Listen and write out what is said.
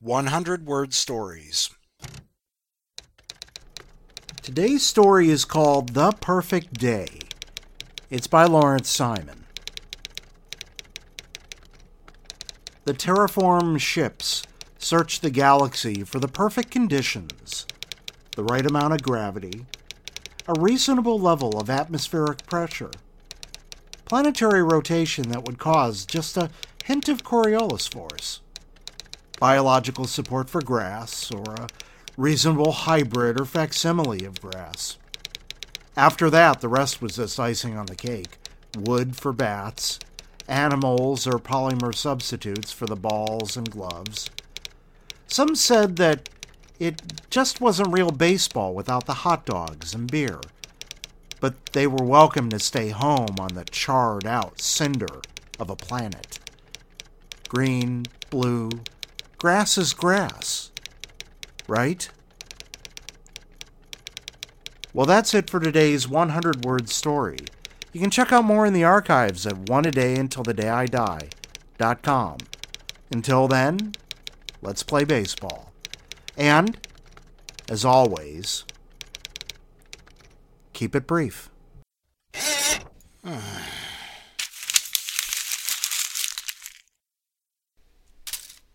100-word stories. Today's story is called The Perfect Day. It's by Lawrence Simon. The terraformed ships search the galaxy for the perfect conditions, the right amount of gravity, a reasonable level of atmospheric pressure, planetary rotation that would cause just a hint of Coriolis force, biological support for grass, or a reasonable hybrid or facsimile of grass. After that, the rest was just icing on the cake. Wood for bats, animals or polymer substitutes for the balls and gloves. Some said that it just wasn't real baseball without the hot dogs and beer, but they were welcome to stay home on the charred-out cinder of a planet. Green, blue, grass is grass, right? Well, that's it for today's 100-word story. You can check out more in the archives at oneadayuntilthedayidie.com. Until then, let's play baseball. And, as always, keep it brief.